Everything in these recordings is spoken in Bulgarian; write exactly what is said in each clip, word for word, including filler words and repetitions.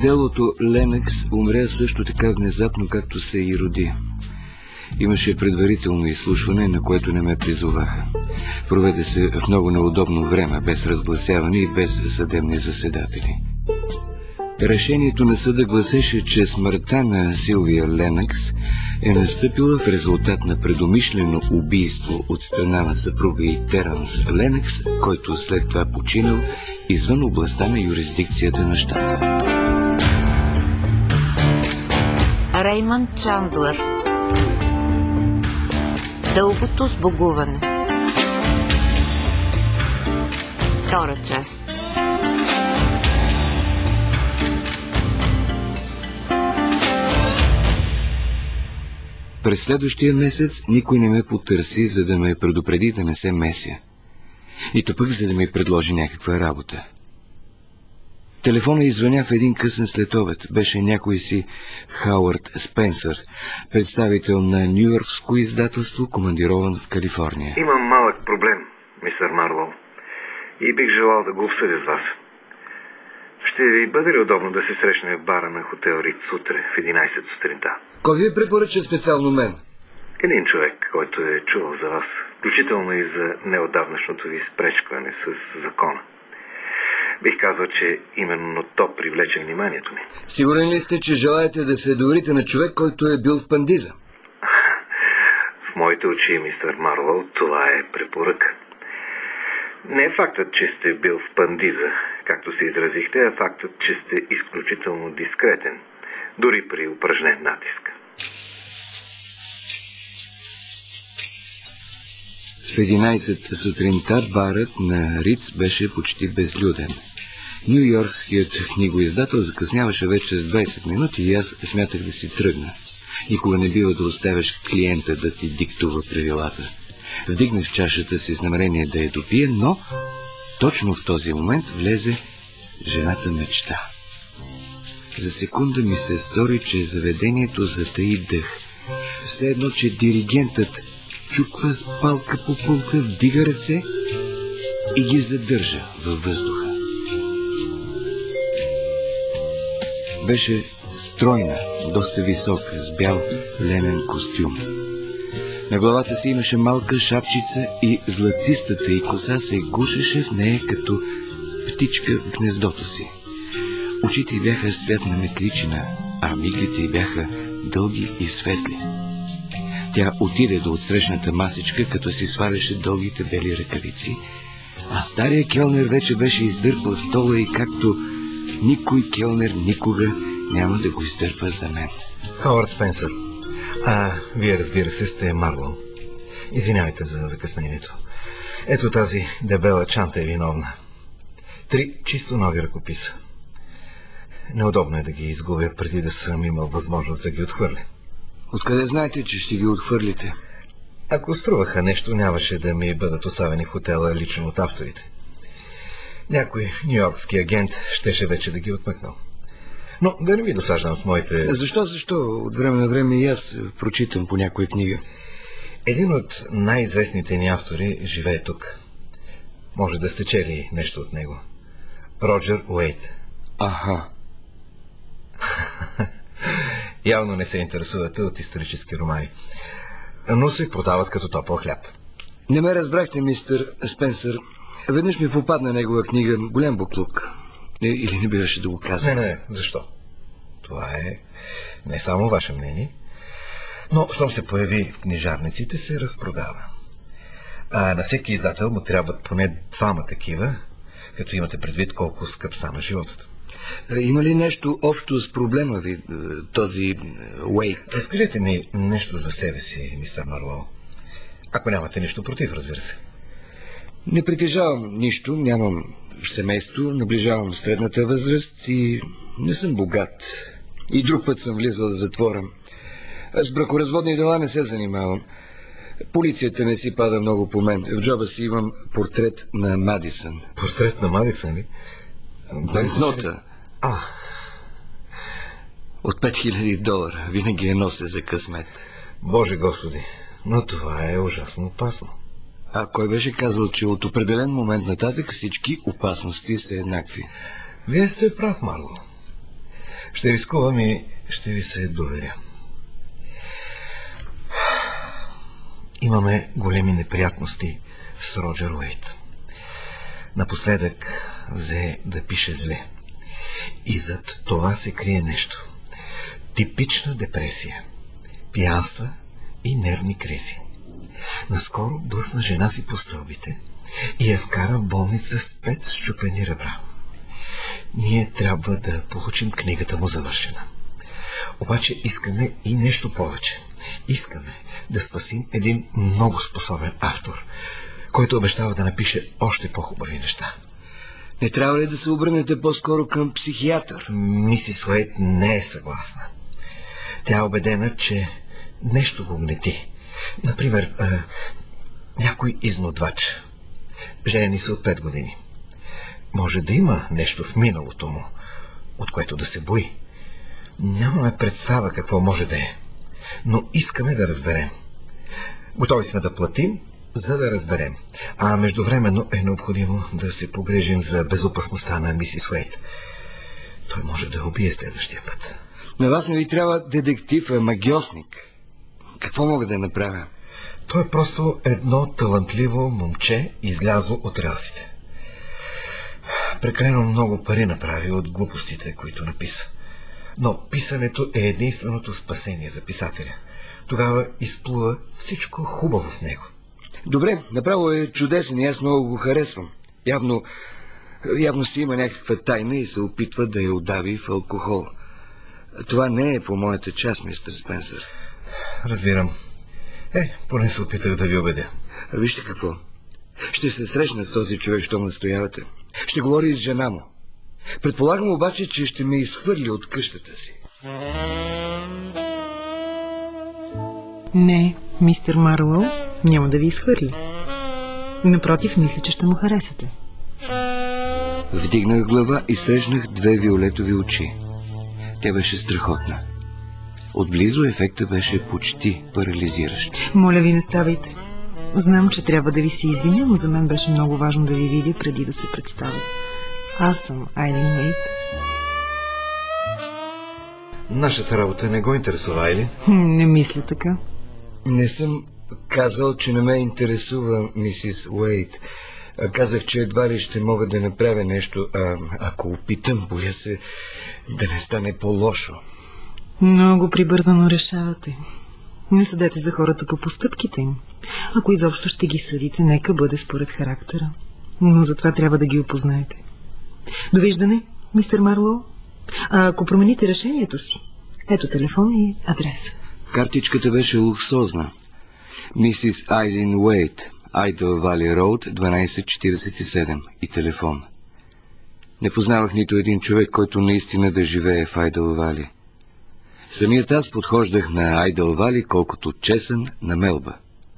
Делото Ленъкс умря също така внезапно, както се и роди. Имаше предварително изслушване, на което не ме призоваха. Проведе се в много неудобно време, без разгласяване и без съдебни заседатели. Решението на съда гласеше, че смъртта на Силвия Ленъкс е настъпила в резултат на предумишлено убийство от страна на съпруга и Теранс Ленъкс, който след това починал извън областта на юрисдикцията на щата. Реймънд Чандлър. Дългото сбогуване. Втора част. През следващия месец никой не ме потърси, за да ме предупреди да не се меся. Нито пък за да ми предложи някаква работа. Телефона извъня в един късен следобед. Беше някой си Хауърд Спенсър, представител на нюйоркско издателство, командирован в Калифорния. Имам малък проблем, мистер Марлоу, и бих желал да го обсъдя с вас. Ще ви бъде ли удобно да се срещнем в бара на хотел Риц утре в единайсет сутринта? Кой ви препоръча специално мен? Един човек, който е чувал за вас, включително и за неотдавнашното ви спречкване с закона. Бих казал, че именно то привлече вниманието ми. Сигурен ли сте, че желаете да се доверите на човек, който е бил в Пандиза? В моите очи, мистер Марлоу, това е препоръка. Не е фактът, че сте бил в Пандиза, както се изразихте, а фактът, че сте изключително дискретен, дори при упражнен натиск. В единайсет сутринта барът на Риц беше почти безлюден. Нюйоркският книгоиздател закъсняваше вече с двайсет минути и аз смятах да си тръгна. Никога не бива да оставяш клиента да ти диктува правилата. Вдигнах чашата си с намерение да я допия, но точно в този момент влезе жената мечта. За секунда ми се стори, че заведението затаи дъх. Все едно, че диригентът чуква с палка по пулка, вдига ръце и ги задържа във въздуха. Беше стройна, доста висока, с бял ленен костюм. На главата си имаше малка шапчица и златистата й коса се гушеше в нея като птичка в гнездото си. Очите й бяха цвят на метличина, а миглите й бяха дълги и светли. Тя отиде до отсрещната масичка, като си сваляше дългите бели ръкавици, а стария келнер вече беше издърпал стола и както никой келнер никога няма да го издърпа за мен. Хауърд Спенсър. А, вие, разбира се, сте Марлоу. Извинявайте за закъснението. Ето тази дебела чанта е виновна. Три чисто нови ръкописа. Неудобно е да ги изгубя преди да съм имал възможност да ги отхвърля. Откъде знаете, че ще ги отхвърлите? Ако струваха нещо, нямаше да ми бъдат оставени в хотела лично от авторите. Някой нюйоркски агент щеше вече да ги отмъкнал. Но да не ви досаждам с моите... Защо, защо? От време на време и аз прочитам по някоя книга. Един от най-известните ни автори живее тук. Може да сте чели нещо от него. Роджер Уейт. Аха. Явно не се интересувате от исторически романи, но се продават като топъл хляб. Не ме разбрахте, мистер Спенсър. Веднъж ми попадна негова книга голям буклук. Или не биваше да го казвам? Не, не, защо? Това е не само ваше мнение, но щом се появи в книжарниците, се разпродава. А на всеки издател му трябват поне двама такива, като имате предвид колко скъп стана животът. Има ли нещо общо с проблема ви, този Уейт? Разкажете ми нещо за себе си, мистер Марлоу. Ако нямате нищо против, разбира се. Не притежавам нищо, нямам семейство, наближавам средната възраст и не съм богат. И друг път съм влизал в затвора. С бракоразводни дела не се занимавам. Полицията не си пада много по мен. В джоба си имам портрет на Мадисън. Портрет на Мадисън ли? Банкнота. А. От пет хиляди долара. Винаги я нося за късмет. Боже Господи, но това е ужасно опасно. А кой беше казал, че от определен момент нататък всички опасности са еднакви? Вие сте прав, Марло. Ще рискувам и ще ви се доверя. Имаме големи неприятности с Роджер Уейт. Напоследък взе да пише зле. И зад това се крие нещо. Типична депресия, пиянства и нервни кризи. Наскоро блъсна жена си по стълбите и я вкара в болница с пет счупени ребра. Ние трябва да получим книгата му завършена. Обаче искаме и нещо повече. Искаме да спасим един много способен автор, който обещава да напише още по-хубави неща. Не трябва ли да се обърнете по-скоро към психиатър? Мисис Уейт не е съгласна. Тя е убедена, че нещо го гнети. Например, е, някой изнудвач. Женени са от пет години. Може да има нещо в миналото му, от което да се бои. Нямаме представа какво може да е, но искаме да разберем. Готови сме да платим, за да разберем. А междувременно е необходимо да се погрежим за безопасността на мисис Уейт. Той може да убие следващия път. На вас не ви трябва детектив, а магьосник. Какво мога да направя? Той е просто едно талантливо момче, излязло от релсите. Прекалено много пари направи от глупостите, които написа. Но писането е единственото спасение за писателя. Тогава изплува всичко хубаво в него. Добре, направо е чудесен и аз много го харесвам. Явно, явно си има някаква тайна и се опитва да я удави в алкохол. Това не е по моята част, мистер Спенсър. Разбирам. Е, поне се опитах да ви убедя. А вижте какво. Ще се срещна с този човек, щом настоявате. Ще говори и с жена му. Предполагам обаче, че ще ме изхвърли от къщата си. Не, мистер Марлоу няма да ви изхвърли. Напротив, мисля, че ще му харесате. Вдигнах глава и срещнах две виолетови очи. Тя беше страхотна. Отблизо ефекта беше почти парализиращ. Моля ви, не ставайте. Знам, че трябва да ви се извиня, но за мен беше много важно да ви видя преди да се представя. Аз съм Айлин Уейт. Нашата работа не го интересува, или? Не мисля така. Не съм казал, че не ме интересува мисис Уейт. Казах, че едва ли ще мога да направя нещо, а ако опитам, боя се да не стане по-лошо. Много прибързано решавате. Не съдете за хората по постъпките им. Ако изобщо ще ги съдите, нека бъде според характера. Но затова трябва да ги опознаете. Довиждане, мистер Марлоу. А ако промените решението си, ето телефон и адрес. Картичката беше луксозна. Мисис Айлин Уейт, Айдъл Вали Роуд, дванайсет четирийсет и седем и телефон. Не познавах нито един човек, който наистина да живее в Айдъл Вали. Самият аз подхождах на Айдъл Вали, колкото чесън на Мелба.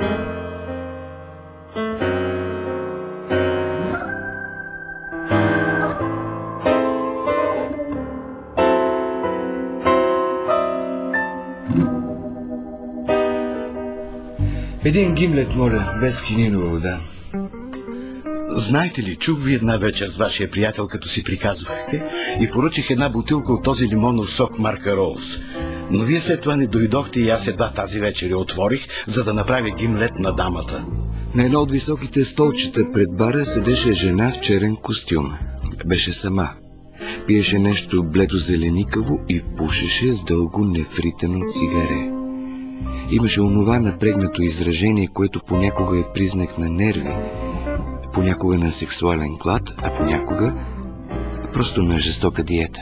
Един гимлет, моля, без хининова вода. Знаете ли, чух ви една вечер с вашия приятел, като си приказвахте, и поръчих една бутилка от този лимонов сок марка Роуз. Но вие след това не дойдохте и аз едва тази вечер я отворих, за да направя гимлет на дамата. На едно от високите столчета пред бара седеше жена в черен костюм. Беше сама. Пиеше нещо бледозеленикаво и пушеше с дълго нефритено цигаре. Имаше онова напрегнато изражение, което понякога е признак на нерви, понякога на сексуален глад, а понякога просто на жестока диета.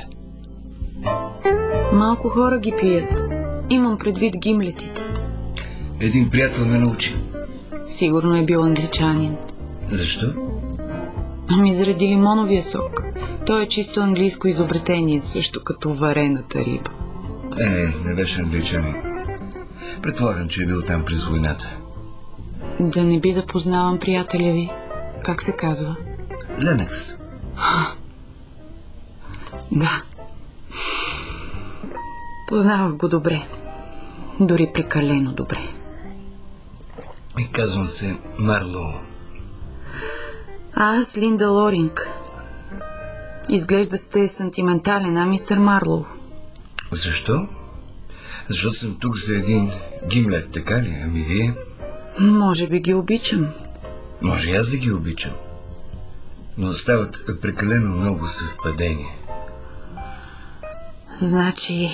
Малко хора ги пият. Имам предвид гимлетите. Един приятел ме научи. Сигурно е бил англичанин. Защо? Ами заради лимоновия сок. Той е чисто английско изобретение, също като варената риба. Е, не беше англичанин. Предполагам, че е бил там през войната. Да не би да познавам приятеля ви. Как се казва? Ленекс. Да. Познавах го добре. Дори прекалено добре. И казвам се Марлоу. А аз Линда Лоринг. Изглежда сте сантиментален, а мистер Марлоу? Защо? Защото съм тук за един Гимлет, така ли? Ами вие? Може би ги обичам. Може и аз да ги обичам. Но стават прекалено много съвпадения. Значи...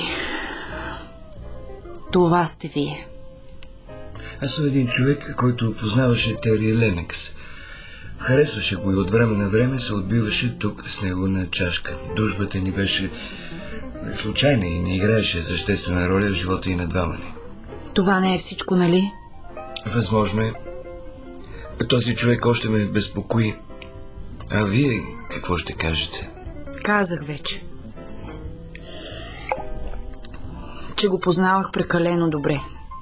това сте вие. Аз съм един човек, който познаваше Тери Ленекс. Харесваше го и от време на време се отбиваше тук с него на чашка. Дружбата ни беше случайна и не играеше съществена роля в живота и на двама ни. Това не е всичко, нали? Възможно е. Този човек още ме безпокои. А вие какво ще кажете? Казах вече, че го познавах прекалено добре.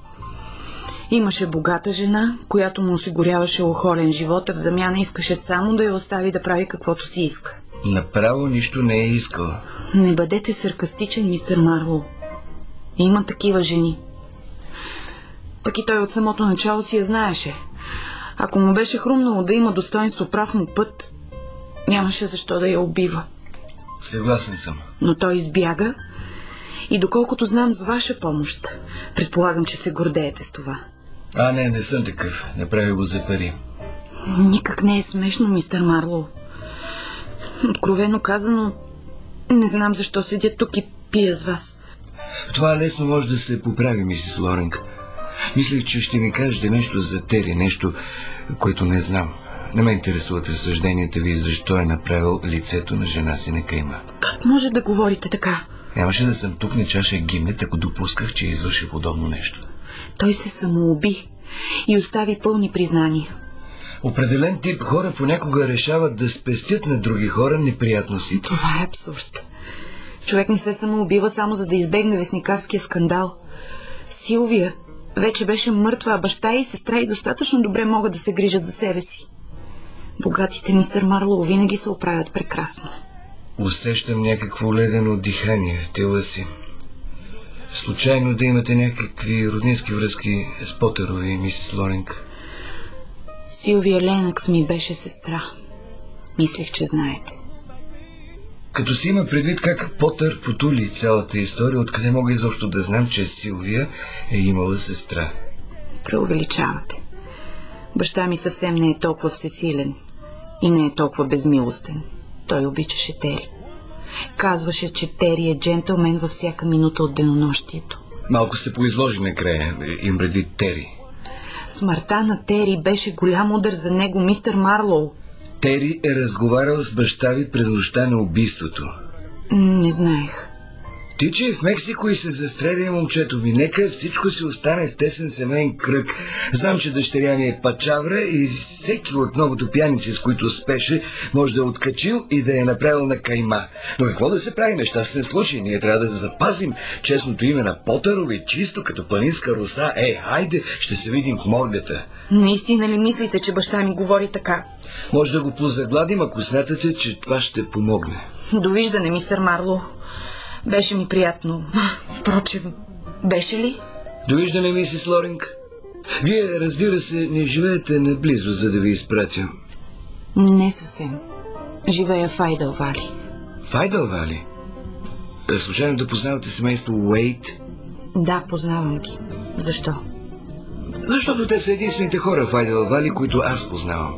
Имаше богата жена, която му осигуряваше охолен живот, а в замяна искаше само да я остави да прави каквото си иска. Направо нищо не е искала. Не бъдете саркастичен, мистер Марлоу. Има такива жени. Пък и той от самото начало си я знаеше. Ако му беше хрумнало да има достоинство прав му път, нямаше защо да я убива. Съгласен съм. Но той избяга и доколкото знам с ваша помощ, предполагам, че се гордеете с това. А, не, не съм такъв. Направи го за пари. Никак не е смешно, мистер Марлоу. Откровено казано, не знам защо седя тук и пия с вас. Това лесно може да се поправи, мисис Лоринг. Мислех, че ще ми кажете нещо за Тери, нещо, което не знам. Не ме интересуват разсъжденията ви, защо е направил лицето на жена си на кайма. Как може да говорите така? Нямаше да съм тук на чаша Гимлет, ако допусках, че извърши подобно нещо. Той се самоуби и остави пълни признания. Определен тип хора понякога решават да спестят на други хора неприятностите. Това е абсурд. Човек не се самоубива само за да избегне вестникарския скандал. Силвия вече беше мъртва, а баща и сестра и достатъчно добре могат да се грижат за себе си. Богатите, мистер Марлоу, винаги се оправят прекрасно. Усещам някакво ледено дихание в тела си. Случайно да имате някакви роднински връзки с Потерови, мисис Лоринг? Силвия Ленъкс ми беше сестра. Мислех, че знаете. Като си има предвид как Потър потули цялата история, откъде мога изобщо да знам, че Силвия е имала сестра? Преувеличавате. Баща ми съвсем не е толкова всесилен и не е толкова безмилостен. Той обичаше Тери. Казваше, че Тери е джентълмен във всяка минута от денонощието. Малко се поизложи накрая, им предвид Тери. Смъртта на Тери беше голям удар за него, мистер Марлоу. Тери е разговарял с баща ви през нощта на убийството. Не знаех. Тича в Мексико и се застреля момчето ми. Нека всичко си остане в тесен семейен кръг. Знам, че дъщеря ми е пачавра и всеки от многото пияници, с които спеше, може да е откачил и да е направил на кайма. Но какво да се прави? Нещастен случай. Ние трябва да запазим честното име на Потърови, чисто като планинска роса. Ей, хайде, ще се видим в моргата. Наистина ли мислите, че баща ми говори така? Може да го позагладим, ако смятате, че това ще помогне. Довиждане, мистер Марлоу. Беше ми приятно. Впрочем, беше ли? Довиждане, мисис Лоринг. Вие, разбира се, не живеете наблизо, за да ви изпратя. Не съвсем. Живея в Айдъл Вали. В Айдъл Вали? Случайно да познавате семейство Уейт? Да, познавам ги. Защо? Защото те са единствените хора в Айдъл Вали, които аз познавам.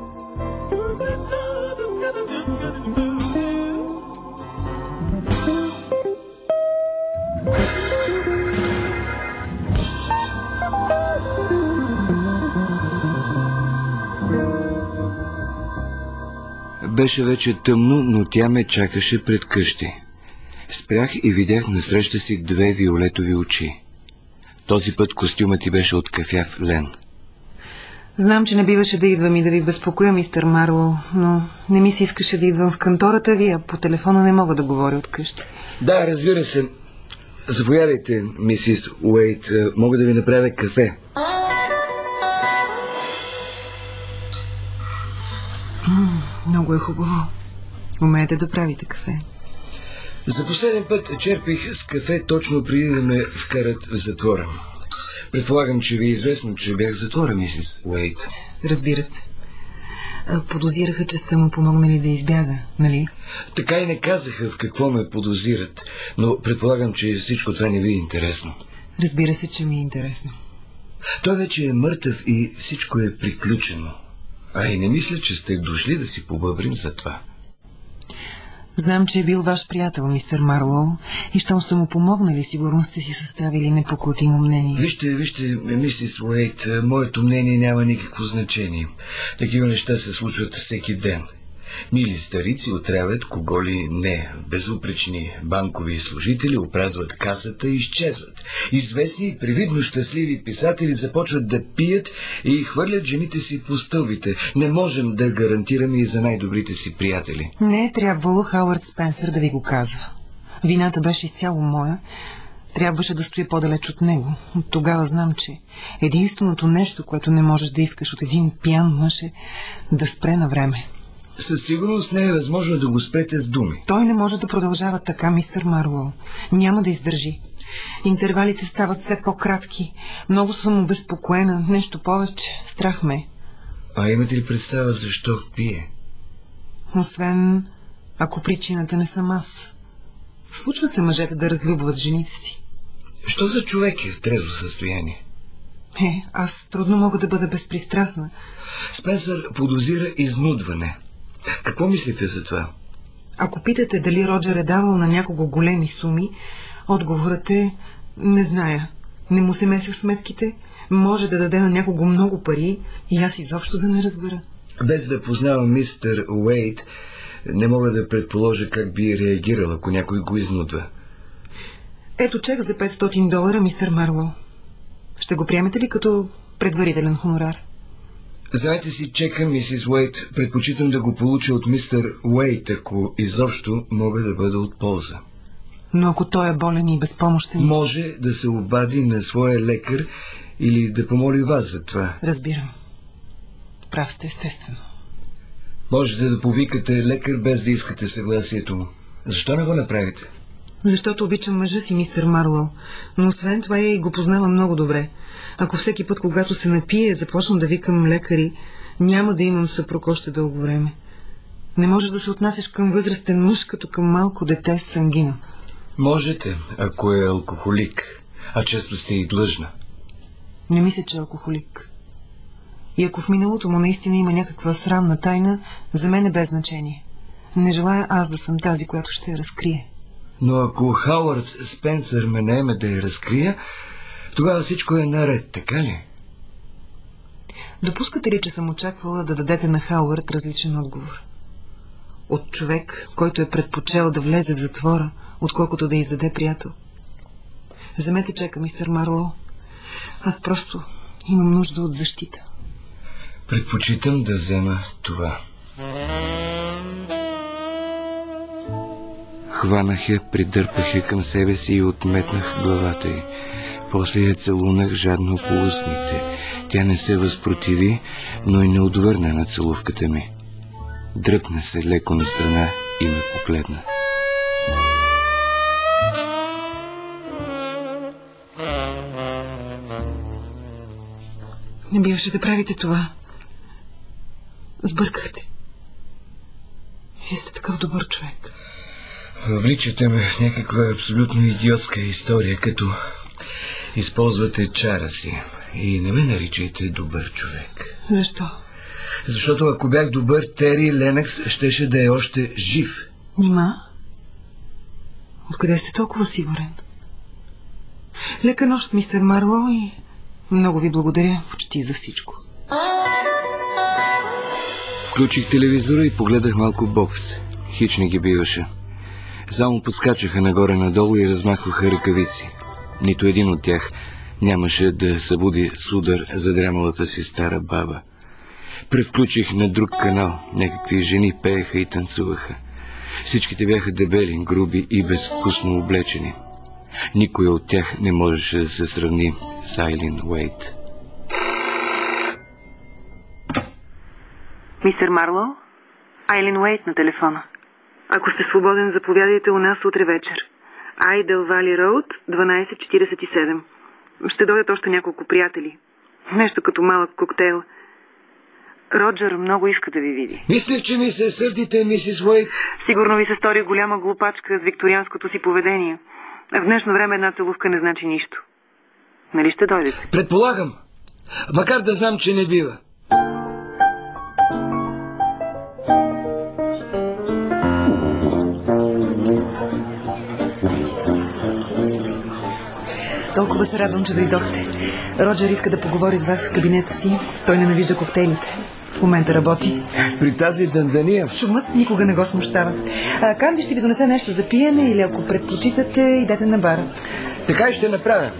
Беше вече тъмно, но тя ме чакаше пред къщи. Спрях и видях насреща си две виолетови очи. Този път костюмът ти беше от кафяв лен. Знам, че не биваше да идвам и да ви безпокоя, мистер Марлоу, но не ми се искаше да идвам в кантората ви, а по телефона не мога да говоря от къщи. Да, разбира се. Заповядайте, мисис Уейт. Мога да ви направя кафе. М, много е хубаво. Умеете да правите кафе. За последен път черпих с кафе точно преди да ме вкарат в затвора. Предполагам, че ви е известно, че бях в затвора, мисис Уейт. Разбира се. Подозираха, че сте му помогнали да избяга, нали? Така и не казаха в какво ме подозират, но предполагам, че всичко това не ви е интересно. Разбира се, че ми е интересно. Той вече е мъртъв и всичко е приключено. А и не мисля, че сте дошли да си побъбрим за това. Знам, че е бил ваш приятел, мистер Марлоу, и щом сте му помогнали, сигурно сте си съставили непоклатимо мнение. Вижте, вижте, мисис Уейт, моето мнение няма никакво значение. Такива неща се случват всеки ден. Мили старици отравят кого ли не. Безупречни банкови служители опразват касата и изчезват. Известни и привидно щастливи писатели започват да пият и хвърлят жените си по стълбите. Не можем да гарантираме и за най-добрите си приятели. Не е трябвало Хауърд Спенсър да ви го казва. Вината беше изцяло моя. Трябваше да стоя по-далеч от него. От тогава знам, че единственото нещо, което не можеш да искаш от един пиян мъж е да спре на време. Със сигурност не е възможно да го спрете с думи. Той не може да продължава така, мистер Марлоу. Няма да издържи. Интервалите стават все по-кратки. Много съм обезпокоена. Нещо повече. Страх ме. А имате ли представа защо пие? Освен ако причината не съм аз. Случва се мъжете да разлюбват жените си. Що за човек е в трезво състояние? Е, аз трудно мога да бъда безпристрастна. Спенсър подозира изнудване. Какво мислите за това? Ако питате дали Роджер е давал на някого големи суми, отговорът е: не зная. Не му се меся в сметките, може да даде на някого много пари и аз изобщо да не разбера. Без да познавам мистер Уейт, не мога да предположа как би реагирал, ако някой го изнудва. Ето чек за петстотин долара, мистер Марлоу. Ще го приемете ли като предварителен хонорар? Знаете си чека, мисис Уейт. Предпочитам да го получа от мистер Уейт, ако изобщо мога да бъда от полза. Но ако той е болен и безпомощен... Може да се обади на своя лекар или да помоли вас за това. Разбирам. Прав сте, естествено. Можете да повикате лекар без да искате съгласието му. Защо не го направите? Защото обичам мъжа си, мистер Марлоу. Но освен това и го познавам много добре. Ако всеки път, когато се напие, започна да викам лекари, няма да имам съпруг още дълго време. Не можеш да се отнасяш към възрастен мъж, като към малко дете с ангина. Можете, ако е алкохолик, а често сте и длъжна. Не мисля, че е алкохолик. И ако в миналото му наистина има някаква срамна тайна, за мен е без значение. Не желая аз да съм тази, която ще я разкрие. Но ако Хауърд Спенсър ме наеме да я разкрия, тогава всичко е наред, така ли? Допускате ли, че съм очаквала да дадете на Хауърд различен отговор? От човек, който е предпочел да влезе в затвора, отколкото да издаде приятел. Вземете чека, мистер Марлоу. Аз просто имам нужда от защита. Предпочитам да взема това. Хванах я, придърпах я към себе си и отметнах главата й. После я целунах жадно по устните. Тя не се възпротиви, но и не отвърна на целувката ми. Дръпна се леко настрана и ме погледна. Не биваше да правите това. Сбъркахте. Вие сте такъв добър човек. Вличате ме в някаква абсолютно идиотска история, като използвате чара си. И не ме наричайте добър човек. Защо? Защото ако бях добър, Тери Ленъкс щеше да е още жив. Нима? Откъде сте толкова сигурен? Лека нощ, мистер Марлоу, и много ви благодаря почти за всичко. Включих телевизора и погледах малко бокс. Хич не ги биваше. Само подскачаха нагоре-надолу и размахваха ръкавици. Нито един от тях нямаше да събуди с удар задрямалата си стара баба. Превключих на друг канал. Някакви жени пееха и танцуваха. Всичките бяха дебели, груби и безвкусно облечени. Никой от тях не можеше да се сравни с Айлин Уейт. Мистер Марлоу, Айлин Уейт на телефона. Ако сте свободен, заповядайте у нас утре вечер. Айдъл Вали Роуд, дванайсет четирийсет и седем. Ще дойдат още няколко приятели. Нещо като малък коктейл. Роджер много иска да ви види. Мислех, че ми се сърдите, мисис Уейт. Сигурно ви се стори голяма глупачка с викторианското си поведение. В днешно време една целувка не значи нищо. Нали ще дойдете? Предполагам. Макар да знам, че не бива. Толкова се радвам, че дойдохте. Роджер иска да поговори с вас в кабинета си. Той ненавижда коктейлите. В момента работи. При тази дъндания... Шумът никога не го смущава. А, Канди ще ви донесе нещо за пиене или ако предпочитате, идете на бара. Така и ще направя.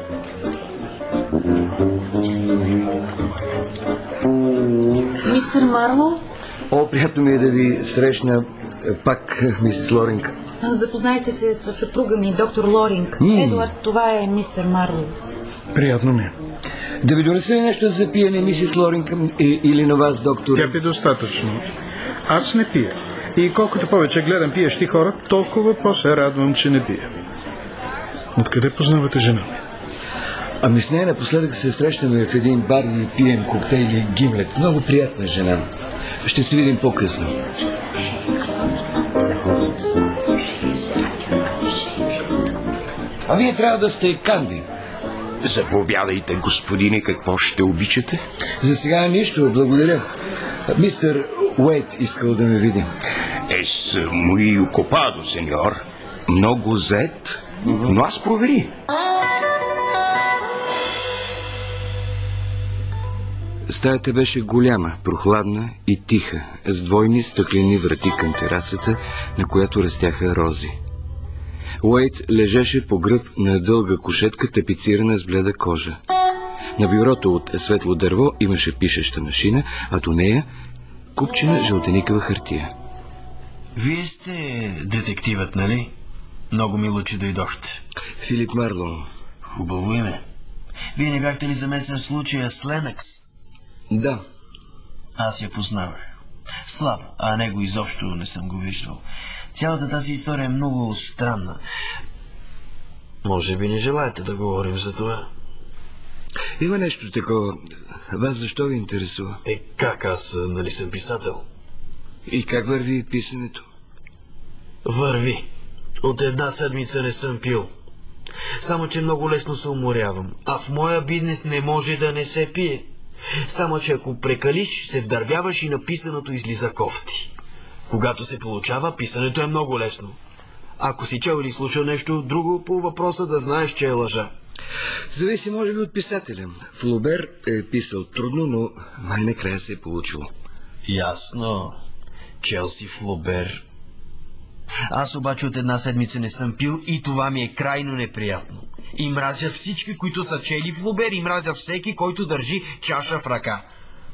Мистер Марлоу? О, приятно ми е да ви срещна пак, мисис Лоринг. Запознайте се с съпруга ми, доктор Лоринг. Mm. Едуард, това е мистер Марлоу. Приятно ми. Да ви донеса ли нещо за пиене, мисис Лоринг, или на вас, доктор? Тя пи достатъчно. Аз не пия. И колкото повече гледам пиещи хора, толкова по-се радвам, че не пия. Откъде познавате жена ми? Ами с нея напоследък се срещаме в един бар и пием коктейли Гимлет. Много приятна жена. Ще се видим по-късно. А вие трябва да сте Канди. Заповядайте, господине, какво ще обичате? За сега нищо, благодаря. Мистер Уейт искал да ме види. Ес muy ocupado, сеньор. Много зает, но аз провери. Стаята беше голяма, прохладна и тиха, с двойни стъклени врати към терасата, на която растяха рози. Уейт лежеше по гръб на дълга кушетка, тапицирана с бледа кожа. На бюрото от светло дърво имаше пишеща машина, а до нея купчина жълтеникава хартия. Вие сте детективът, нали? Много мило, че дойдохте. Филип Марлоу. Хубаво име. Вие не бяхте ли замесен в случая с Ленъкс? Да. Аз я познавах. Слабо, а него изобщо не съм го виждал. Цялата тази история е много странна. Може би не желаете да говорим за това? Има нещо такова. Вас защо ви интересува? Е, как аз, нали съм писател? И как върви писането? Върви. От една седмица не съм пил. Само, че много лесно се уморявам. А в моя бизнес не може да не се пие. Само, че ако прекалиш, се вдървяваш и написаното излиза кофти. Когато се получава, писането е много лесно. Ако си чел или слушал нещо друго по въпроса, да знаеш, че е лъжа. Зависи, може би, от писателя. Флобер е писал трудно, но най-накрая се е получило. Ясно. Чел си Флобер. Аз обаче от една седмица не съм пил и това ми е крайно неприятно. И мразя всички, които са чели Флобер, и мразя всеки, който държи чаша в ръка.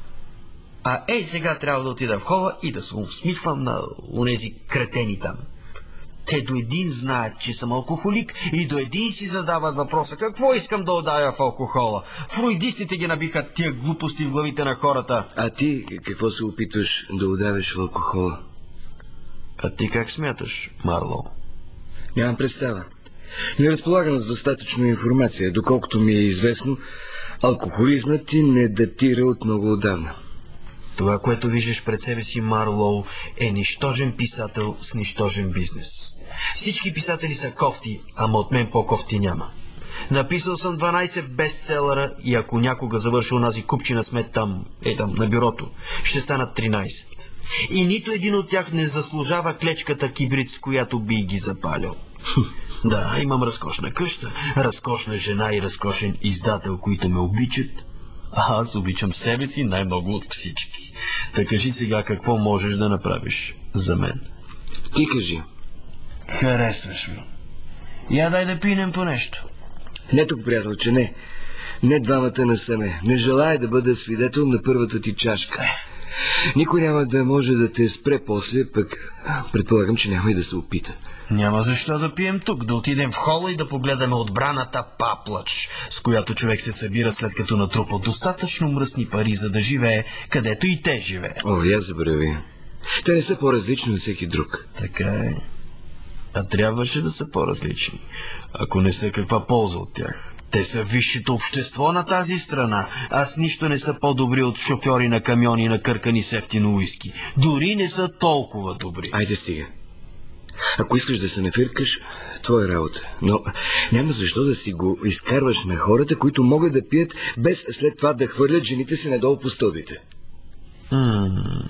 А ей, сега трябва да отида в хола и да се усмихвам на онези кретени там. Те до един знаят, че съм алкохолик, и до един си задават въпроса какво искам да отдая в алкохола. Фруидистите ги набиха тия глупости в главите на хората. А ти какво се опитваш да отдаваш в алкохола? А ти как смяташ, Марлоу? Нямам представа. Не разполагам с достатъчно информация. Доколкото ми е известно, алкохолизмът ти не датира от много отдавна. Това, което виждаш пред себе си, Марлоу, е нищожен писател с нищожен бизнес. Всички писатели са кофти, ама от мен по-кофти няма. Написал съм дванайсет бестселъра и ако някога завърша онази купчина смет там, е там, на бюрото, ще станат тринайсет. И нито един от тях не заслужава клечката кибрид, с която би ги запалил. Да, имам разкошна къща, разкошна жена и разкошен издател, които ме обичат. А аз обичам себе си най-много от всички. Та кажи сега какво можеш да направиш за мен. Ти кажи. Харесваш ми. Я дай да пинем по нещо. Не тук, приятел, че не. Не двамата насаме. Не желая да бъда свидетел на първата ти чашка. Никой няма да може да те спре после, пък предполагам, че няма и да се опита. Няма защо да пием тук, да отидем в хола и да погледаме отбраната паплач, с която човек се събира след като натрупа достатъчно мръсни пари, за да живее, където и те живеят. О, я забрави. Те не са по-различни от всеки друг. Така е. А трябваше да са по-различни. Ако не са, каква полза от тях? Те са висшето общество на тази страна. Аз нищо не са по-добри от шофьори на камиони на къркани с ефтино уиски. Дори не са толкова добри. Айде стига. Ако искаш да се нафиркаш, твоя работа. Но няма защо да си го изкарваш на хората, които могат да пият, без след това да хвърлят жените си надолу по стълбите. М-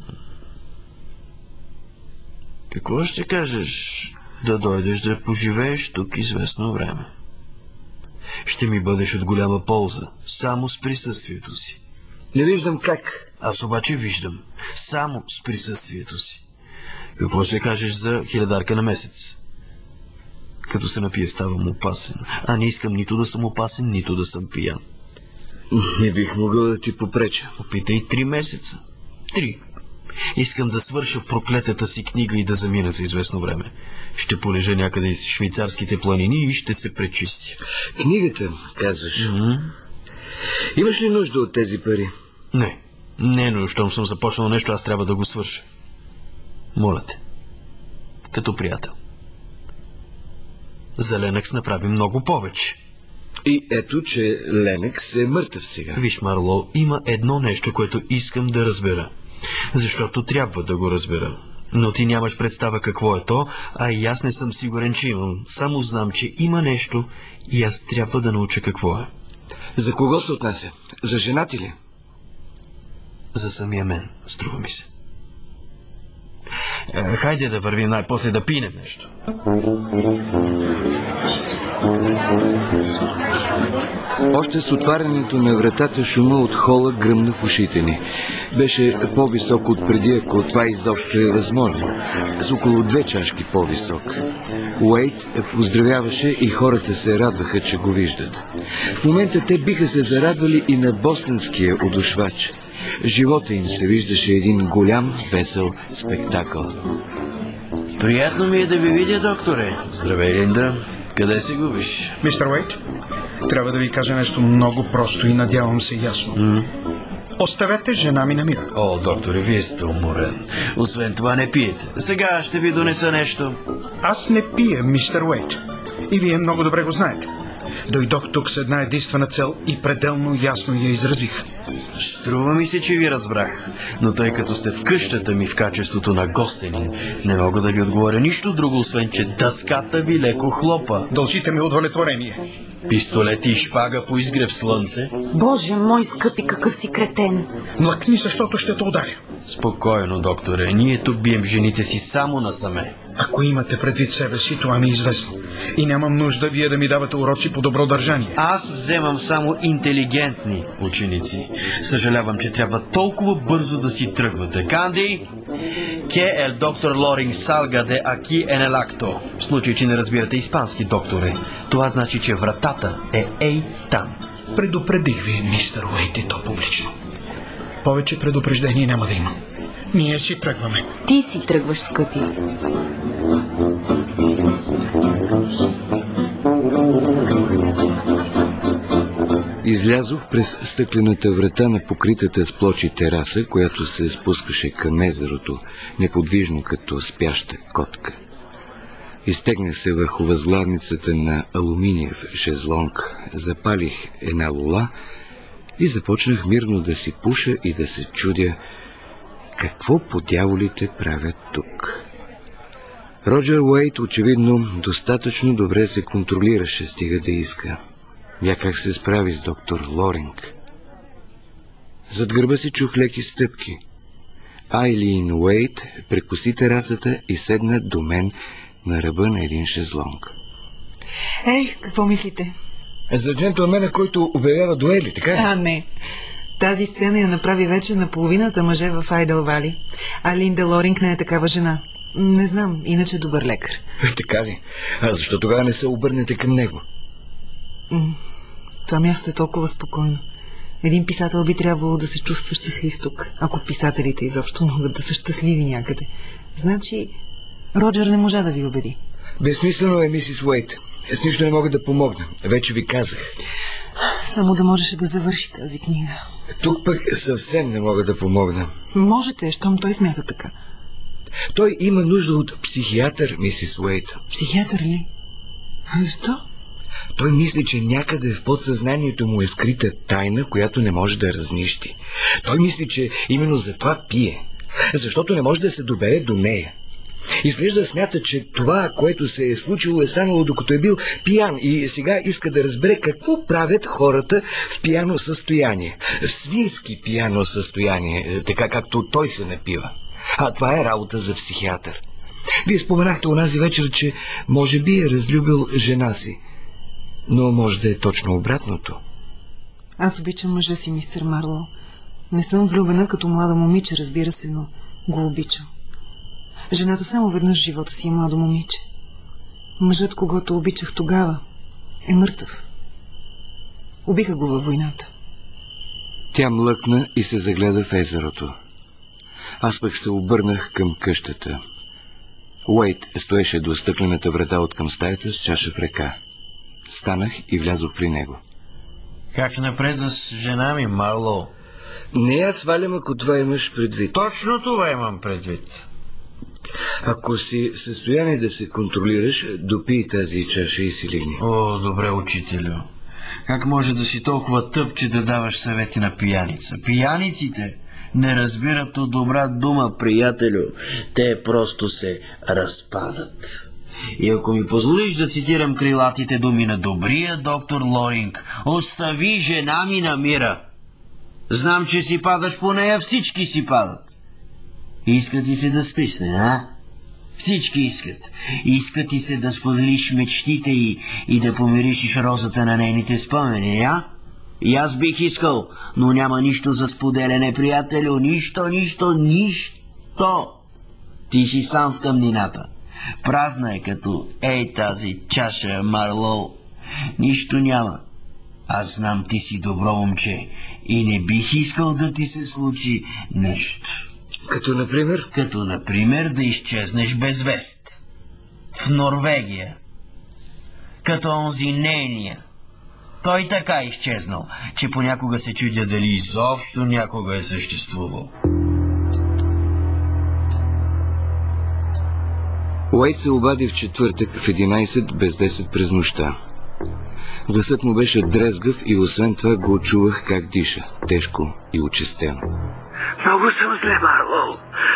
Какво ще кажеш да дойдеш да поживееш тук известно време? Ще ми бъдеш от голяма полза, само с присъствието си. Не виждам как. Аз обаче виждам, само с присъствието си. Какво ще кажеш за хилядарка на месец? Като се напие, ставам опасен. А не искам нито да съм опасен, нито да съм пиян. Не бих могъл да ти попреча. Опитай три месеца. Три. Искам да свърша проклетата си книга и да замина за известно време. Ще полежа някъде из швейцарските планини и ще се пречисти. Книгата, казваш? Mm-hmm. Имаш ли нужда от тези пари? Не. Не, но щом съм започнал нещо, аз трябва да го свърша. Моля те. Като приятел. За Ленъкс направи много повече. И ето, че Ленъкс е мъртъв сега. Виж, Марлоу, има едно нещо, което искам да разбера. Защото трябва да го разбера. Но ти нямаш представа какво е то, а и аз не съм сигурен, че имам. Само знам, че има нещо и аз трябва да науча какво е. За кого се отнася? За жена ти ли? За самия мен, струва ми се. Е, хайде да вървим най-после да пинем нещо. Още с отварянето на вратата шума от хола гръмна в ушите ни. Беше по-висок от преди, ако това изобщо е възможно. С около две чашки по-висок. Уейт поздравяваше и хората се радваха, че го виждат. В момента те биха се зарадвали и на бостонския удушвач. Живота им се виждаше един голям, весел спектакъл. Приятно ми е да ви видя, докторе. Здравей, Линда. Къде се губиш? Мистер Уейт, трябва да ви кажа нещо много просто и надявам се ясно. Mm. Оставете жена ми на мира. О, докторе, вие сте уморен. Освен това не пиете. Сега ще ви донеса нещо. Аз не пия, мистер Уейт. И вие много добре го знаете. Дойдох тук с една единствена цел и пределно ясно я изразих. Струва ми се, че ви разбрах. Но тъй като сте в къщата ми в качеството на гостенин, не мога да ви отговоря нищо друго, освен че дъската ви леко хлопа. Дължите ми удовлетворение. Пистолет и шпага по изгрев слънце. Боже мой, скъпи, какъв си кретен. Млъкни, защото ще те ударя. Спокойно, докторе. Ние тук бием жените си само насаме. Ако имате предвид себе си, това ми е известно. И нямам нужда вие да ми давате уроци по добро държание. Аз вземам само интелигентни ученици. Съжалявам, че трябва толкова бързо да си тръгвате. Канди, ке ел доктор Лоринг салга де аки ен ел акто. В случай, че не разбирате испански, докторе, това значи, че вратата е ей там. Предупредих ви, мистер Уейт, и то публично. Повече предупреждение няма да има. Ние си тръгваме. Ти си тръгваш, скъпи. Излязох през стъклената врата на покритата с плочи тераса, която се спускаше към езерото, неподвижно като спяща котка. Изтегнах се върху възглавницата на алуминиев шезлонг, запалих една лула и започнах мирно да си пуша и да се чудя какво по дяволите правят тук. Роджер Уейт очевидно достатъчно добре се контролираше, стига да иска. Я как се справи с доктор Лоринг. Зад гърба си чух леки стъпки. Айлин Уейт прекоси терасата и седна до мен на ръба на един шезлонг. Ей, какво мислите? За джентълмена, който обявява дуели, така ли? А, не. Тази сцена я направи вече на половината мъже в Айдъл Вали. А Линда Лоринг не е такава жена. Не знам, иначе добър лекар. Е, така ли? А защо тогава не се обърнете към него? М- това място е толкова спокойно. Един писател би трябвало да се чувства щастлив тук, ако писателите изобщо могат да са щастливи някъде. Значи, Роджер не можа да ви убеди. Безсмислено е, мисис Уейт. С нищо не мога да помогна. Вече ви казах. Само да можеше да завърши тази книга. Тук пък съвсем не мога да помогна. Можете, щом той смята така. Той има нужда от психиатър, мисис Уейт. Психиатър ли? Защо? Той мисли, че някъде в подсъзнанието му е скрита тайна, която не може да разнищи. Той мисли, че именно за това пие, защото не може да се добере до нея. Изглежда смята, че това, което се е случило, е станало докато е бил пиян и сега иска да разбере какво правят хората в пияно състояние. В свински пияно състояние, така както той се напива. А това е работа за психиатър. Вие споменахте онази вечер, че може би е разлюбил жена си. Но може да е точно обратното. Аз обичам мъжа си, мистер Марлоу. Не съм влюбена като млада момиче, разбира се, но го обичам. Жената само веднъж в живота си е младо момиче. Мъжът, когото обичах тогава, е мъртъв. Убиха го във войната. Тя млъкна и се загледа в езерото. Аз пък се обърнах към къщата. Уейт стоеше до стъклената врата от към стаята с чаша в ръка. Станах и влязох при него. Как напред с жена ми, Марлоу? Не я свалям, ако това имаш предвид. Точно това имам предвид. Ако си в състояние да се контролираш, допий тази чаша и си лигни. О, добре, учителю. Как може да си толкова тъп, че да даваш съвети на пияница? Пияниците не разбират от добра дума, приятелю. Те просто се разпадат. И ако ми позволиш да цитирам крилатите думи на добрия доктор Лоринг: остави жена ми на мира. Знам, че си падаш по нея, всички си падат. Искат ти се да спиш, не, а? Всички искат. Искат ти се да споделиш мечтите й и да помиришиш розата на нейните спомени, а? И аз бих искал, но няма нищо за споделяне, приятелю. Нищо, нищо, нищо. Ти си сам в тъмнината. Празна е като ей тази чаша, Марлоу. Нищо няма. Аз знам, ти си добро момче и не бих искал да ти се случи нещо. Като например? Като например да изчезнеш без вест. В Норвегия. Като онзи нейния. Той така е изчезнал, че понякога се чудя дали изобщо някога е съществувал. Уейт се обади в четвъртък в единайсет без десет през нощта. Гласът му беше дрезгав и освен това го чувах как диша, тежко и очистено. Много съм зле, Марлоу.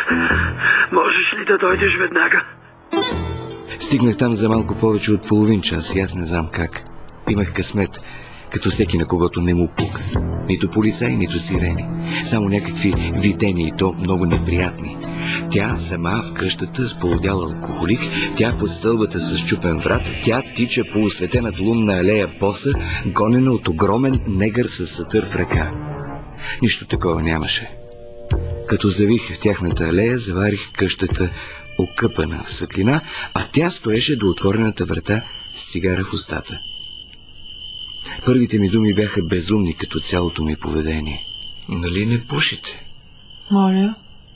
Можеш ли да дойдеш веднага? Стигнах там за малко повече от половин час и аз не знам как. Имах късмет, като всеки, на когото не му пука. Нито полицаи, нито сирени. Само някакви видения, и то много неприятни. Тя сама в къщата с полудял алкохолик, тя под стълбата с чупен врат, тя тича по осветената лунна алея боса, гонена от огромен негър с сатър в ръка. Нищо такова нямаше. Като завих в тяхната алея, заварих къщата окъпана в светлина, а тя стоеше до отворената врата с цигара в устата. Първите ми думи бяха безумни, като цялото ми поведение. Нали не пушите? Моля?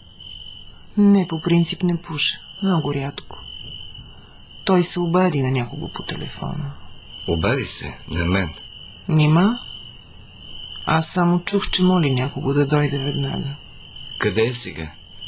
Не, по принцип не пуша. Много рядко. Той се обади на някого по телефона. Обади се на мен? Нима? Аз само чух, че моли някого да дойде веднага. Къде е сега?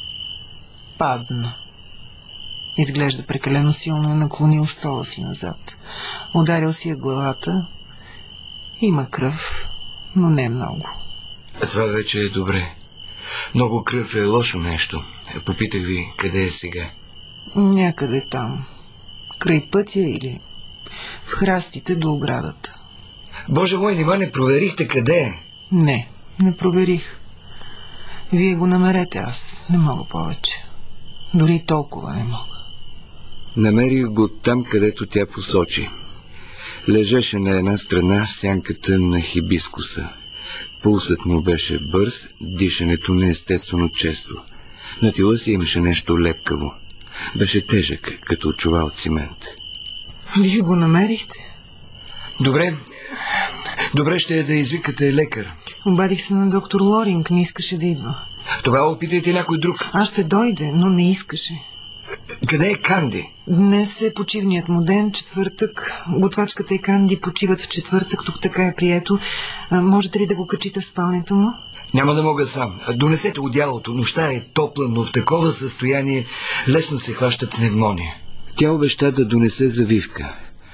Падна. Изглежда прекалено силно е наклонил стола си назад. Ударил си я главата. Има кръв, но не много. А това вече е добре. Много кръв е лошо нещо. Попитах ви, къде е сега? Някъде там. Край пътя или в храстите до оградата. Боже мой, нима не проверихте къде е? Не, не проверих. Вие го намерете, аз не мога повече. Дори толкова не мога. Намерих го там, където тя посочи. Лежеше на една страна в сянката на хибискуса. Пулсът му беше бърз, дишането неестествено често. На тила си имаше нещо лепкаво. Беше тежък, като чувал цимент. Вие го намерихте? Добре. Добре ще е да извикате лекар. Обадих се на доктор Лоринг, не искаше да идва. Тогава опитайте някой друг. Аз ще дойде, но не искаше. Къде е Канди? Днес е почивният му ден, четвъртък. Готвачката и Канди почиват в четвъртък, тук така е прието. А, можете ли да го качите в спалнята му? Няма да мога сам. Донесете одялото. Нощта е топла, но в такова състояние лесно се хваща пневмония. Тя обеща да донесе завивка.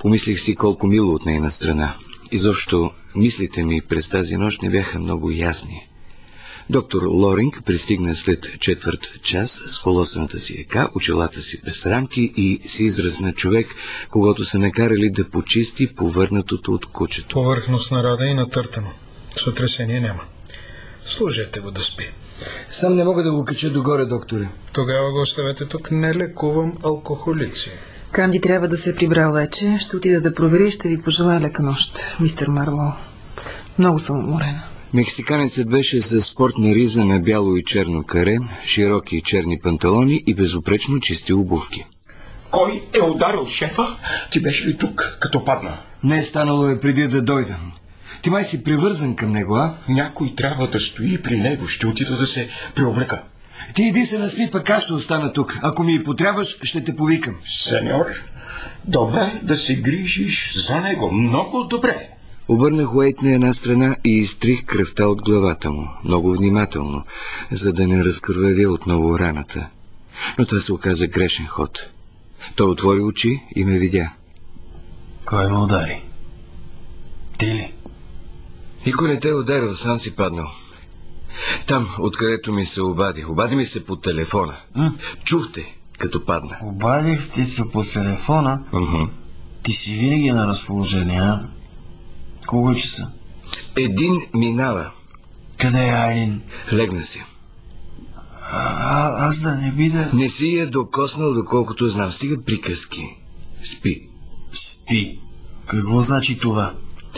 Помислих си колко мило от нейна страна. Изобщо мислите ми през тази нощ не бяха много ясни. Доктор Лоринг пристигна след четвърт час с колосаната си ека, очилата си без рамки и с израз на човек, когато са накарали да почисти повърнатото от кучето. Повърхност на рада и натъртано. Сътресение няма. Служете го да спи. Сам не мога да го кача догоре, докторе. Тогава го оставете тук. Не лекувам алкохолици. Канди трябва да се е прибрал вече. Ще отида да проверя и ще ви пожелая лека нощ, мистер Марлоу. Много съм уморена. Мексиканецът беше с спортна риза на бяло и черно каре, широки черни панталони и безупречно чисти обувки. Кой е ударил шефа? Ти беше ли тук, като падна? Не, станало е преди да дойда. Ти май си привързан към него, а? Някой трябва да стои при него. Ще отида да се преоблека. Ти иди се наспи, пък аз ще остана тук. Ако ми потрябваш, ще те повикам. Сеньор, добре да се грижиш за него. Много добре. Обърнах Уейт на една страна и изтрих кръвта от главата му, много внимателно, за да не разкървавя отново раната. Но това се оказа грешен ход. Той отвори очи и ме видя. Кой ме удари? Ти ли? Никой не те е ударил, сам си паднал. Там, откъдето ми се обади. Обади ми се по телефона. М? Чухте, като падна. Обадих ти се по телефона? Uh-huh. Ти си винаги на разположение, а? Колко е часа? Един минава. Къде е Айлин? Легна си. А, аз да не би да... Не си я докоснал, доколкото знам. Стига приказки. Спи. Спи. Какво значи това?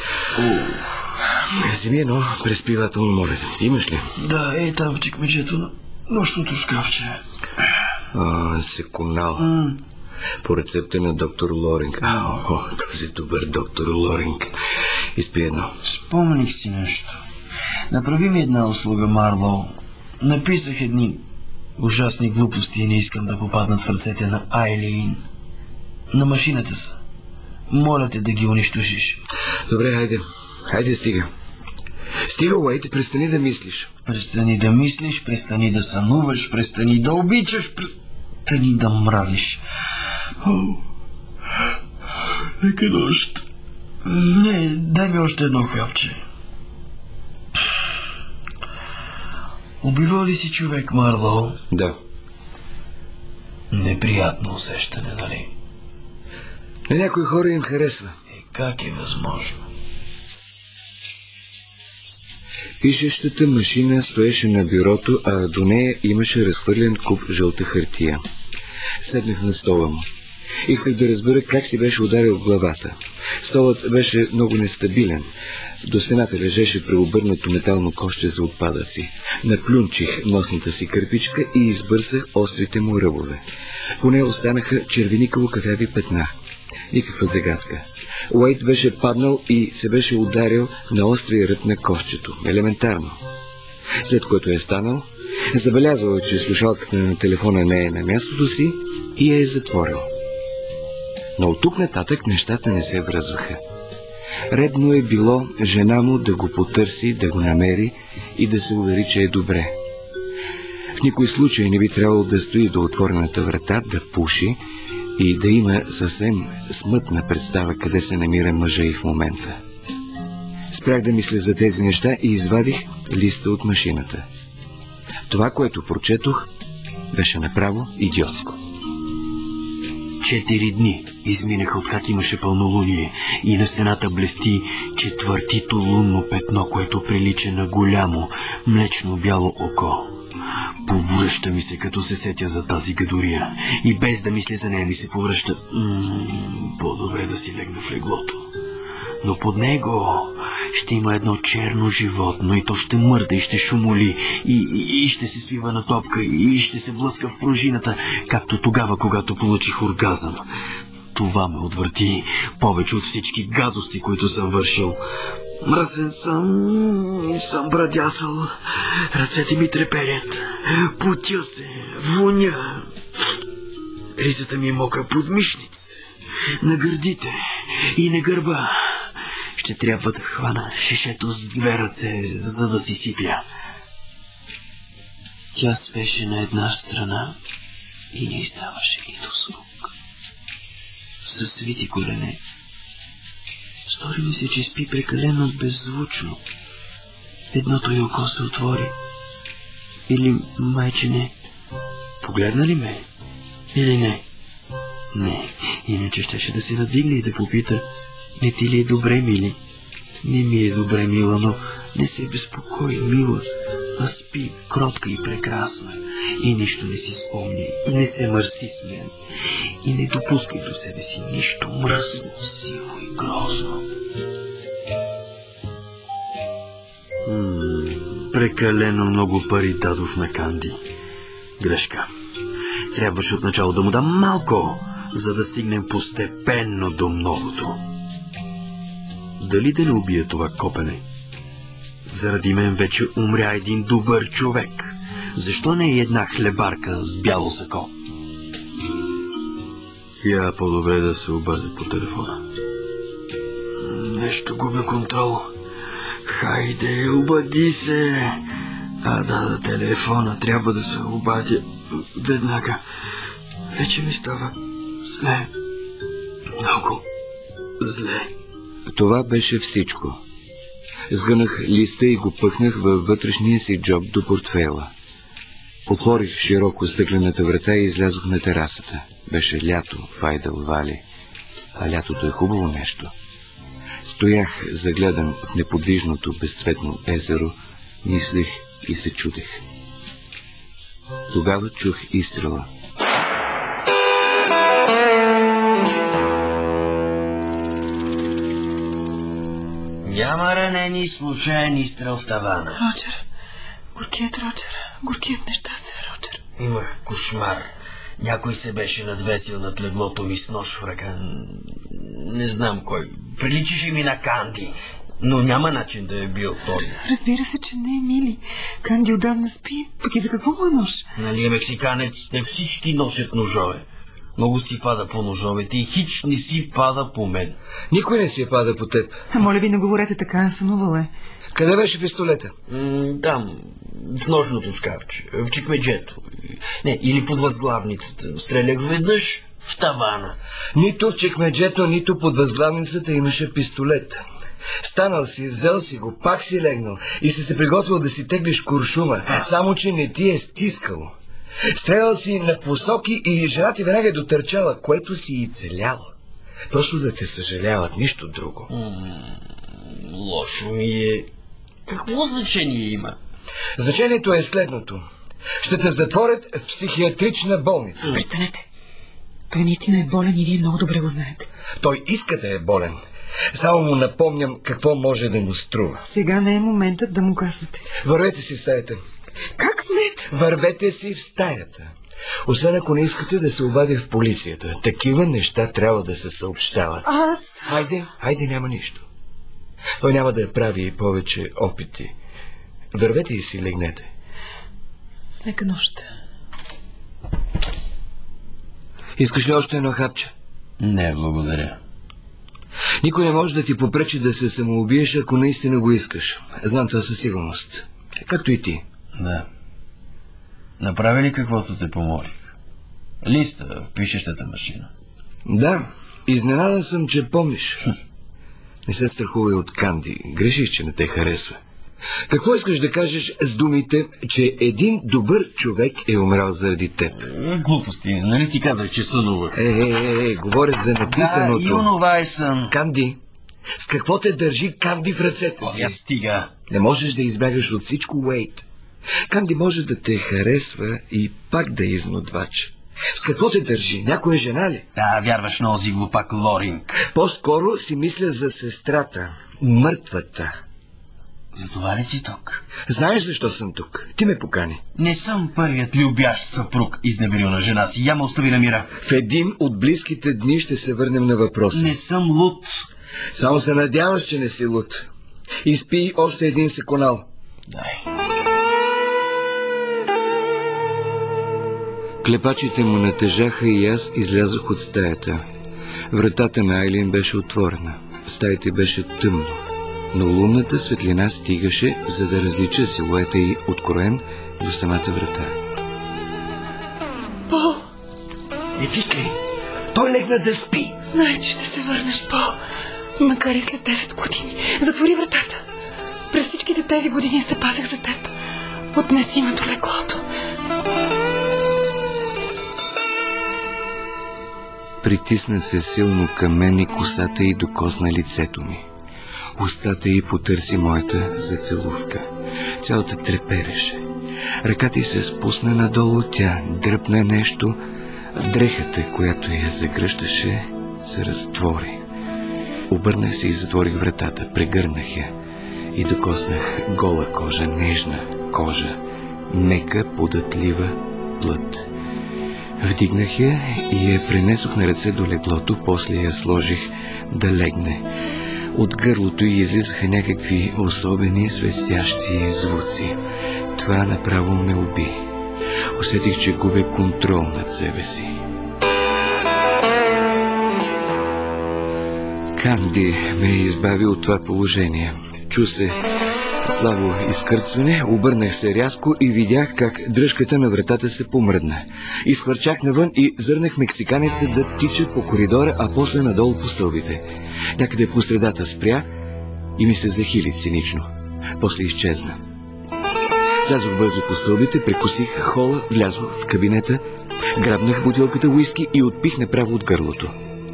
Вземи едно преспивателно, моля те. Имаш ли? Да, е там в чекмеджето на нощното шкафче. А, секунал. М. По рецепта на доктор Лоринг. А, о, този добър доктор Лоринг. Изпи едно. Спомних си нещо. Направи ми една услуга, Марлоу. Написах едни ужасни глупости и не искам да попаднат в ръцете на Айлин. На машината са. Моля те да ги унищожиш. Добре, хайде. Хайде, стига. Стига, Уейт, престани да мислиш. Престани да мислиш, престани да сънуваш, престани да обичаш, престани да мразиш. Нека нощ. Не, дай ми още едно хлябче. Убивал ли си човек, Марлоу? Да. Неприятно усещане, нали? На някои хора им харесва. И как е възможно? Пишещата машина стоеше на бюрото, а до нея имаше разхвърлен куп жълта хартия. Седнах на стола му. Исках да разбера как си беше ударил в главата. Столът беше много нестабилен. До стената лежеше преобърнато метално кошче за отпадъци. Наплюнчих носната си кърпичка и избърсах острите му ръбове. По нея останаха червеникаво-кафяви петна. Никаква загадка. Уейт беше паднал и се беше ударил на острия ръб на кошчето. Елементарно. След което е станал, забелязал, че слушалката на телефона не е на мястото си и я е затворил. Но от тук нататък нещата не се връзваха. Редно е било жена му да го потърси, да го намери и да се увери, че е добре. В никой случай не би трябвало да стои до отворената врата, да пуши и да има съвсем смътна представа къде се намира мъжа и в момента. Спрях да мисля за тези неща и извадих листа от машината. Това, което прочетох, беше направо идиотско. Четири дни изминаха откак имаше пълнолуние и на стената блести четвъртито лунно петно, което прилича на голямо млечно бяло око. Повръща ми се, като се сетя за тази гадория и без да мисля за нея ми се повръща. М-м, по-добре да си легна в леглото. Но под него ще има едно черно животно и то ще мърда и ще шумоли и, и, и ще се свива на топка и ще се блъска в пружината, както тогава, когато получих оргазъм. Това ме отвърти повече от всички гадости, които съм вършил. Мръсен съм и съм брадясал. Ръцете ми треперят. Потя се, воня. Ризата ми е мокра под мишниците, на гърдите и на гърба. Ще трябва да хвана шишето с две ръце, за да си сипя. Тя спеше на една страна и не издаваше нито звук. Със свити колене Стори ми се, че спи прекалено беззвучно. Едното й око се отвори. Или майче не. Погледна ли ме? Или не? Не, иначе щеше да се надигне и да попита: не ти ли е добре, мили? Не ми е добре, мила, но не се безпокой, мила, а спи кротка и прекрасна. И нищо не си спомни, и не се мърси с мен, и не допускай до себе си нищо мръсно, сиво и грозно. М-м, прекалено много пари дадох на Канди. Грешка. Трябваше отначало да му дам малко, за да стигнем постепенно до многото. Дали да не убия това копене? Заради мен вече умря един добър човек. Защо не е една хлебарка с бяло сако? Я по-добре да се обадя по телефона. Нещо губя контрол. Хайде, обади се. А да, да, телефона трябва да се обадя веднага. Вече ми става зле. Много зле. Това беше всичко. Сгънах листа и го пъхнах във вътрешния си джоб до портфейла. Отворих широко стъклената врата и излязох на терасата. Беше лято в Айдъл Вали, а лятото е хубаво нещо. Стоях загледан в неподвижното безцветно езеро, мислех и се чудех. Тогава чух изстрела. Няма ранени, случайен изстрел в тавана. Роджер, горкият Роджер, горкият нещастен Роджер. Имах кошмар. Някой се беше надвесил над леглото ми с нож в ръка. Не знам кой. Приличаше ми на Канди, но няма начин да е бил той. Разбира се, че не е, мили. Канди отдавна спи, пък и за какво му е нож? Нали е мексиканец, те всички носят ножове. Много си пада по ножовете и хич не си пада по мен. Никой не си пада по теб. А моля ви, не говорете така, сънувал е. Къде беше пистолета? М- там, в ножното шкафче, в чекмеджето. Не, или под възглавницата. Стрелях веднъж в тавана. Нито в чекмеджето, нито под възглавницата имаше пистолет. Станал си, взел си го, пак си легнал и си се приготвил да си теглиш куршума, само че не ти е стискало. Стрелял си на посоки и жена ти веднага е дотърчала, което си и целяло. Просто да те съжаляват, нищо друго. М- лошо ми е. Какво значение има? Значението е следното. Ще те затворят в психиатрична болница. Престанете. Той наистина е болен и вие много добре го знаете. Той иска да е болен. Само му напомням какво може да му струва. Сега не е моментът да му казвате. Вървете си в стаята. Как смете? Вървете си в стаята. Освен ако не искате да се обади в полицията. Такива неща трябва да се съобщават. Аз... Хайде, хайде, няма нищо. Той няма да прави повече опити. Вървете и си легнете. Лека нощ. Искаш ли още едно хапче? Не, благодаря. Никой не може да ти попречи да се самоубиеш, ако наистина го искаш. Знам това със сигурност. Както и ти. Да. Направи ли каквото те помолих? Листа в пишещата машина. Да, изненадан съм, че помниш. Не се страхувай от Канди. Грешиш, че не те харесва. Какво искаш да кажеш с думите, че един добър човек е умрял заради теб? Глупости, нали ти казах, че сънувах? Е, е, е, е, говоря за написаното. Да, и онова е сън. Канди, с какво те държи Канди в ръцете си? О, я стига. Не можеш да избягаш от всичко, Уейд. Канди може да те харесва и пак да е изнудвач. С какво те държи? Някоя жена ли? Да, вярваш на този глупак Лоринг. По-скоро си мисля за сестрата, мъртвата. Затова ли си тук? Знаеш защо съм тук? Ти ме покани. Не съм първият любящ съпруг, изневерил на жена си. Я ме остави на мира. В един от близките дни ще се върнем на въпроса. Не съм луд. Само се надяваш, че не си луд. Изпий още един секунал. Дай. Клепачите му натежаха и аз излязох от стаята. Вратата на Айлин беше отворена. В стаята беше тъмно, но лунната светлина стигаше, за да различа силуета й откроен до самата врата. Пол! Не викай! Той легна да спи! Знай, че ще се върнеш, Пол. Макар и след десет години. Затвори вратата. През всичките тези години се пазех за теб. Отнеси ме до леглото. Притисна се силно към мен и косата й докосна лицето ми. Устата й потърси моята зацелувка. Цялата трепереше. Ръката й се спусна надолу, тя дръпна нещо. Дрехата, която я загръщаше, се разтвори. Обърнах се и затворих вратата, прегърнах я и докоснах гола кожа, нежна кожа, мека, податлива плът. Вдигнах я и я пренесох на ръце до леглото, после я сложих да легне. От гърлото й излизаха някакви особени свестящи звуци. Това направо ме уби. Усетих, че губя контрол над себе си. Канди ме избави от това положение. Чу се слабо изкърцване, обърнах се рязко и видях как дръжката на вратата се помръдна. Изхвърчах навън и зърнах мексиканеца да тича по коридора, а после надолу по стълбите. Някъде по средата спря и ми се захили цинично. После изчезна. Слязох бързо по стълбите, прекусих хола, влязох в кабинета, грабнах бутилката уиски и отпих направо от гърлото.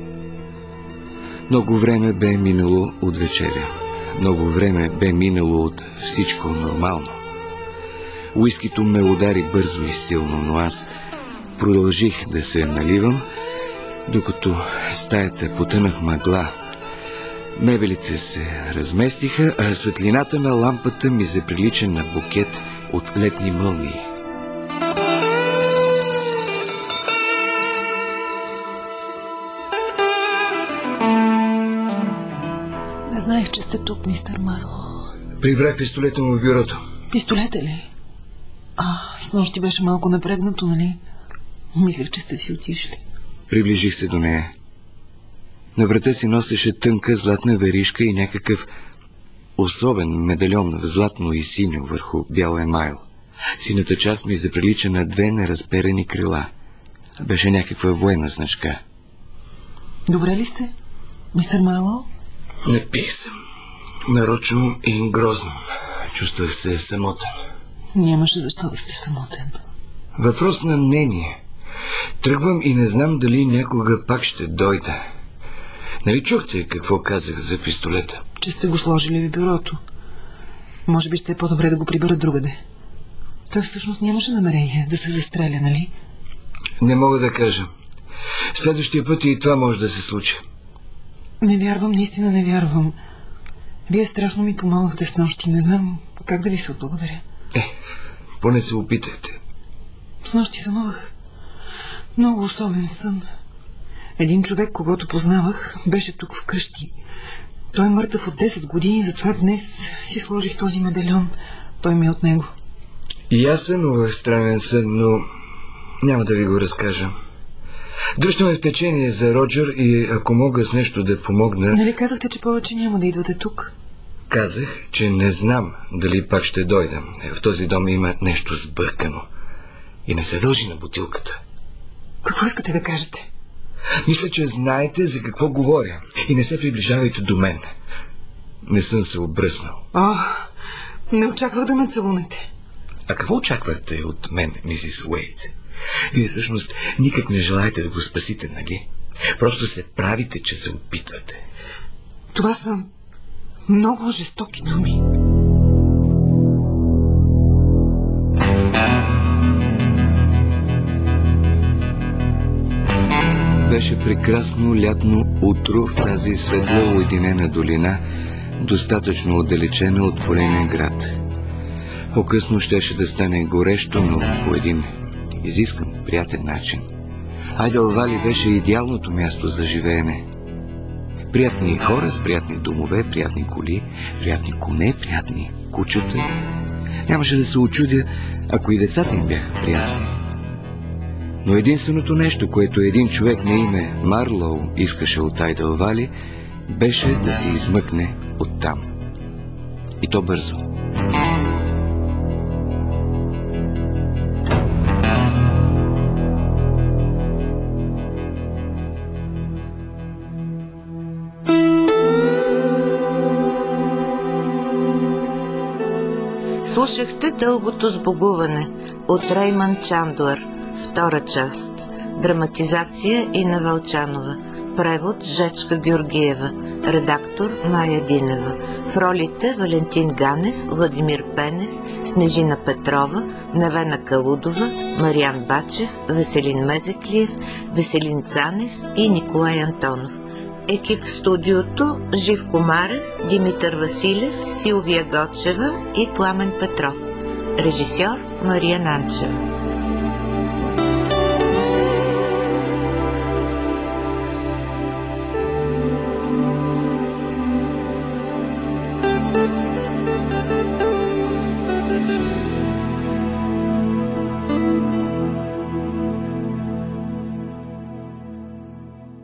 Много време бе минало от вечеря. Много време бе минало от всичко нормално. Уискито ме удари бързо и силно, но аз продължих да се наливам, докато стаята потъна в мъгла. Мебелите се разместиха, а светлината на лампата ми заприлича на букет от летни мълнии. Не знаех, че сте тук, мистер Марлоу. Прибрах пистолета му в бюрото. Пистолета ли? А, с нощи беше малко напрегнато, нали? Мислех, че сте си отишли. Приближих се до нея. На врата си носеше тънка златна веришка и някакъв особен медальон в златно и синьо върху бял емайл. Синята част ми заприлича на две неразперени крила. Беше някаква военна значка. Добре ли сте, мистер Марлоу? Не пих съм. Нарочно и грозно. Чувствах се самотен. Нямаше защо да сте самотен. Въпрос на мнение. Тръгвам и не знам дали някога пак ще дойда. Нали чухте какво казах за пистолета? Че сте го сложили в бюрото. Може би ще е по-добре да го прибера другаде. Той всъщност нямаше намерение да се застреля, нали? Не мога да кажа. Следващия път и това може да се случи. Не вярвам, наистина не вярвам. Вие страшно ми помогнахте с нощи. Не знам как да ви се отблагодаря. Е, поне се опитахте. С нощи сънувах. Много особен сън. Един човек, когато познавах, беше тук вкъщи. Той е мъртъв от десет години, затова днес си сложих този медальон. Той ми е от него. И аз сънувах странен сън, но няма да ви го разкажа. Дръжте ме в течение за Роджер и ако мога с нещо да помогна... Нали казахте, че повече няма да идвате тук? Казах, че не знам дали пак ще дойда. В този дом има нещо сбъркано. И не се дължи на бутилката. Какво искате да кажете? Мисля, че знаете за какво говоря. И не се приближавайте до мен. Не съм се обръснал. О, не очаквах да ме целунете. А какво очаквате от мен, мисис Уейт? Вие всъщност никак не желаете да го спасите, нали? Просто се правите, че се опитвате. Това са много жестоки думи. Беше прекрасно лятно утро в тази светла уединена долина, достатъчно отдалечена от големия град. По-късно щеше да стане горещо, но по един изискан, приятен начин. Айдъл Вали беше идеалното място за живеене. Приятни хора с приятни домове, приятни коли, приятни коне, приятни кучета. Нямаше да се очудя, ако и децата им бяха приятни. Но единственото нещо, което един човек на име Марлоу искаше от Айдъл Вали, беше да се измъкне оттам. И то бързо. Слушахте Дългото сбогуване от Реймънд Чандлър, втора част. Драматизация Ина Вълчанова. Превод Жечка Георгиева. Редактор Мая Динева. В ролите Валентин Ганев, Владимир Пенев, Снежина Петрова, Невена Калудова, Мариан Бачев, Веселин Мезеклиев, Веселин Цанев и Николай Антонов. Екип в студиото: Живко Марев, Димитър Василев, Силвия Гочева и Пламен Петров. Режисьор Мария Нанчева. Thank you.